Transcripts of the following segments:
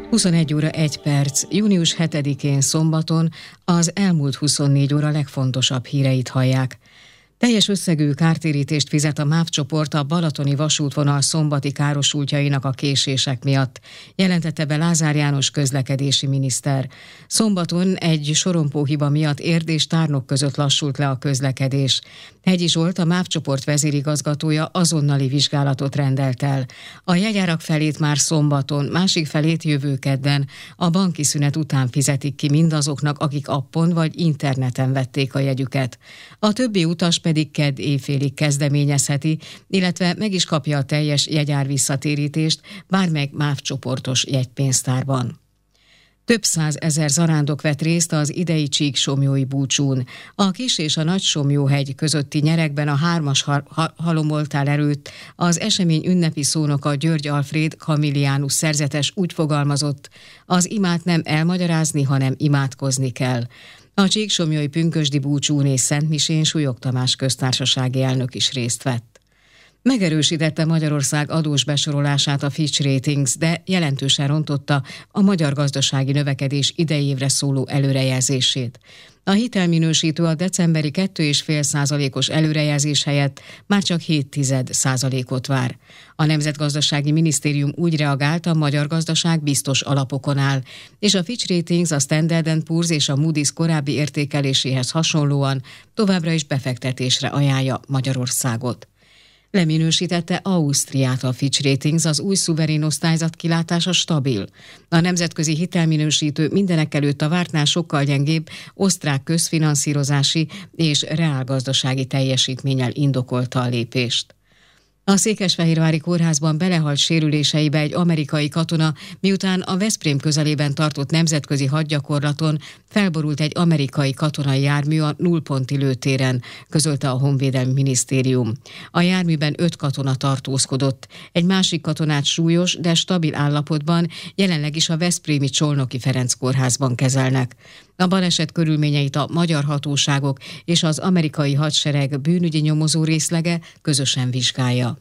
21 óra 1 perc, június 7-én szombaton az elmúlt 24 óra legfontosabb híreit hallják. Teljes összegű kártérítést fizet a MÁV csoport a balatoni vasútvonal szombati károsultjainak a késések miatt, jelentette be Lázár János közlekedési miniszter. Szombaton egy sorompóhiba miatt Érd és Tárnok között lassult le a közlekedés. Hegyi Zsolt, a MÁV csoport vezérigazgatója azonnali vizsgálatot rendelt el. A jegyárak felét már szombaton, másik felét jövő kedden, a banki szünet után fizetik ki mindazoknak, akik appon vagy interneten vették a jegyüket. A többi utas pedig kedd éjfélig kezdeményezheti, illetve meg is kapja a teljes jegyár visszatérítést bármely MÁV csoportos jegypénztárban. Több százezer zarándok vett részt az idei Csíksomlyói búcsún. A Kis és a Nagy-Somlyóhegy közötti nyerekben a 3-as halomoltál erőt az esemény ünnepi szónoka György Alfréd Kamiliánus szerzetes úgy fogalmazott: az imát nem elmagyarázni, hanem imádkozni kell. A Csíksomlyói pünkösdi búcsún és szentmisén Súlyog Tamás köztársasági elnök is részt vett. Megerősítette Magyarország adós besorolását a Fitch Ratings, de jelentősen rontotta a magyar gazdasági növekedés idei évre szóló előrejelzését. A hitelminősítő a decemberi 2,5%-os előrejelzés helyett már csak 0,7%-ot vár. A Nemzetgazdasági Minisztérium úgy reagált, a magyar gazdaság biztos alapokon áll, és a Fitch Ratings, a Standard & Poor's és a Moody's korábbi értékeléséhez hasonlóan továbbra is befektetésre ajánlja Magyarországot. Leminősítette Ausztriát a Fitch Ratings, az új szuverén osztályzat kilátása stabil. A nemzetközi hitelminősítő mindenekelőtt a vártnál sokkal gyengébb osztrák közfinanszírozási és reálgazdasági teljesítménnyel indokolta a lépést. A Székesfehérvári kórházban belehalt sérüléseibe egy amerikai katona, miután a Veszprém közelében tartott nemzetközi hadgyakorlaton felborult egy amerikai katonai jármű a nullponti lőtéren, közölte a Honvédelmi Minisztérium. A járműben 5 katona tartózkodott. Egy másik katonát súlyos, de stabil állapotban jelenleg is a veszprémi Csolnoki Ferenc kórházban kezelnek. A baleset körülményeit a magyar hatóságok és az amerikai hadsereg bűnügyi nyomozó részlege közösen vizsgálja.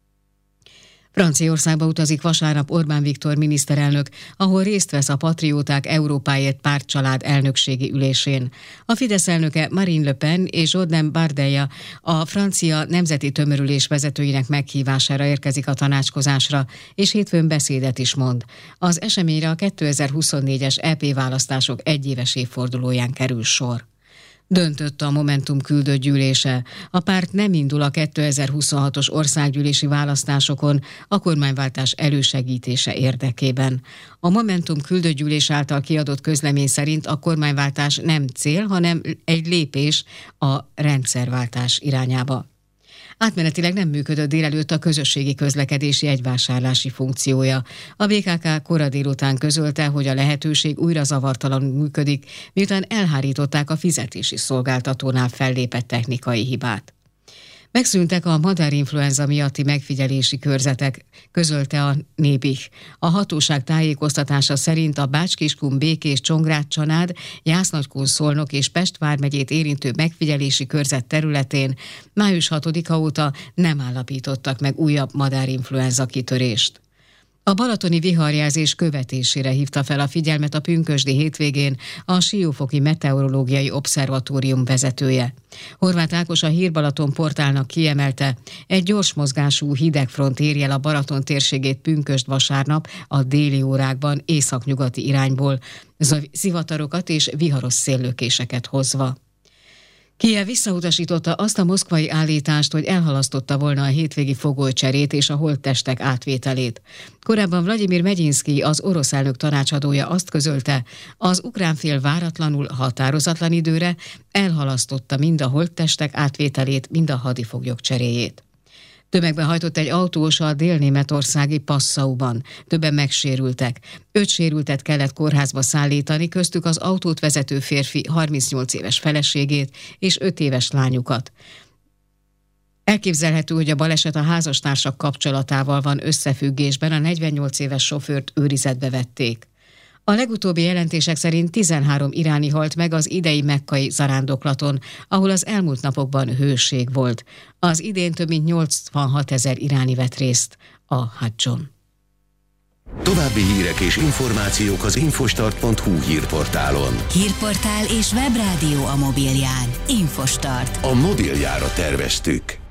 Franciaországba utazik vasárnap Orbán Viktor miniszterelnök, ahol részt vesz a Patrióták Európáért pártcsalád elnökségi ülésén. A Fidesz elnöke Marine Le Pen és Jordan Bardella a francia nemzeti tömörülés vezetőinek meghívására érkezik a tanácskozásra, és hétfőn beszédet is mond. Az eseményre a 2024-es EP választások egyéves évfordulóján kerül sor. Döntött a Momentum küldött gyűlése. A párt nem indul a 2026-os országgyűlési választásokon a kormányváltás elősegítése érdekében. A Momentum küldött gyűlés által kiadott közlemény szerint a kormányváltás nem cél, hanem egy lépés a rendszerváltás irányába. Átmenetileg nem működött délelőtt a közösségi közlekedési jegyvásárlási funkciója. A BKK kora délután közölte, hogy a lehetőség újra zavartalanul működik, miután elhárították a fizetési szolgáltatónál fellépett technikai hibát. Megszűntek a madárinfluenza miatti megfigyelési körzetek, közölte a Nébih. A hatóság tájékoztatása szerint a Bács-Kiskun, Békés, Csongrád, Csanád, Jász-Nagykun, Szolnok és Pest vármegyét érintő megfigyelési körzet területén május 6-a óta nem állapítottak meg újabb madárinfluenza kitörést. A balatoni viharjelzés követésére hívta fel a figyelmet a pünkösdi hétvégén a Siófoki Meteorológiai Obszervatórium vezetője. Horváth Ákos, a Hír-Balaton portálnak kiemelte, egy gyors mozgású hidegfront éri el a Balaton térségét pünkösd vasárnap a déli órákban északnyugati irányból, zivatarokat és viharos széllökéseket hozva. Kijev visszautasította azt a moszkvai állítást, hogy elhalasztotta volna a hétvégi fogolycserét és a holttestek átvételét. Korábban Vladimir Megyinszky, az orosz elnök tanácsadója azt közölte, az ukrán fél váratlanul, határozatlan időre elhalasztotta mind a holttestek átvételét, mind a hadifoglyok cseréjét. Tömegbe hajtott egy autós a délnémetországi Passauban. Többen megsérültek. 5 sérültet kellett kórházba szállítani, köztük az autót vezető férfi 38 éves feleségét és 5 éves lányukat. Elképzelhető, hogy a baleset a házastársak kapcsolatával van összefüggésben, a 48 éves sofőrt őrizetbe vették. A legutóbbi jelentések szerint 13 iráni halt meg az idei mekkai zarándoklaton, ahol az elmúlt napokban hőség volt. Az idén több mint 86 000 iráni vett részt a hadzson. További hírek és információk az infostart.hu hírportálon. Hírportál és webrádió a mobilján. Infostart. A mobiljára terveztük.